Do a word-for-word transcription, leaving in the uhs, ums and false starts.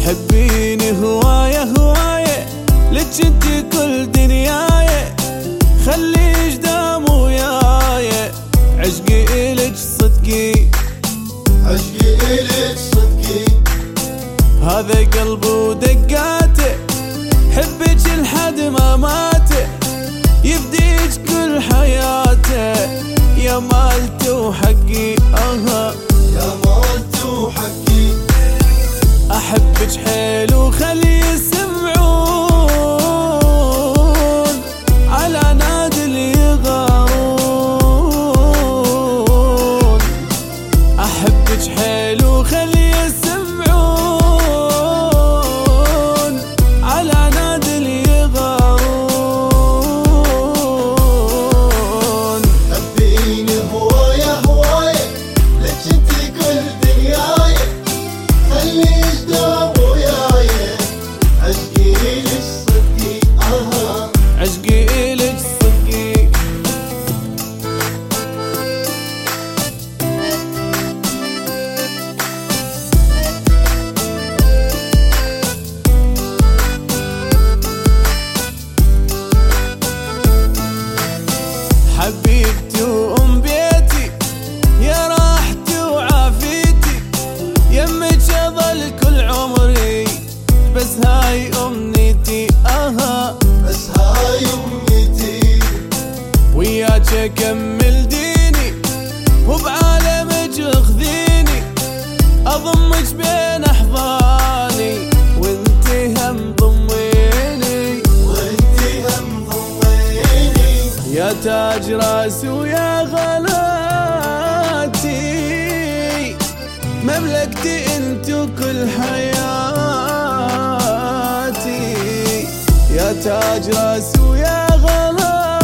حبيني هواية هواية لك انتي كل دنياي، خلي قدام وياي عشقي إلك صدقي، عشقي إلك صدقي. هذا قلبي ودقاته حبك لحد ما ماته، يفديك كل حياته يا مالتي وحقي. اها يا مالتي وحقي. احبك حيل وخلي يسمعون على نادي اللي يغارون، احبك حيل وخلي يسمعون على نادي اللي يغارون. حبيني هواية هواية لك انتي كل دنياي، خلي قدام وياي عشقي إلك صدقي. اها عشقي إلك صدقي. حبيبتي وأم بيتي يا راحتي وعافيتي، يمك أظل كل عمري بس هاي أمنيتي. أها بس هاي أمنيتي. وياك أكمل ديني وبعالمك اخذيني، أضمك بين أحضاني وانتي هم ضميني، وانتي هم ضميني. يا تاج راسي ويا غلاتي، مملكتي انت وكل حياتي، يا تاج راسي ويا غلاتي.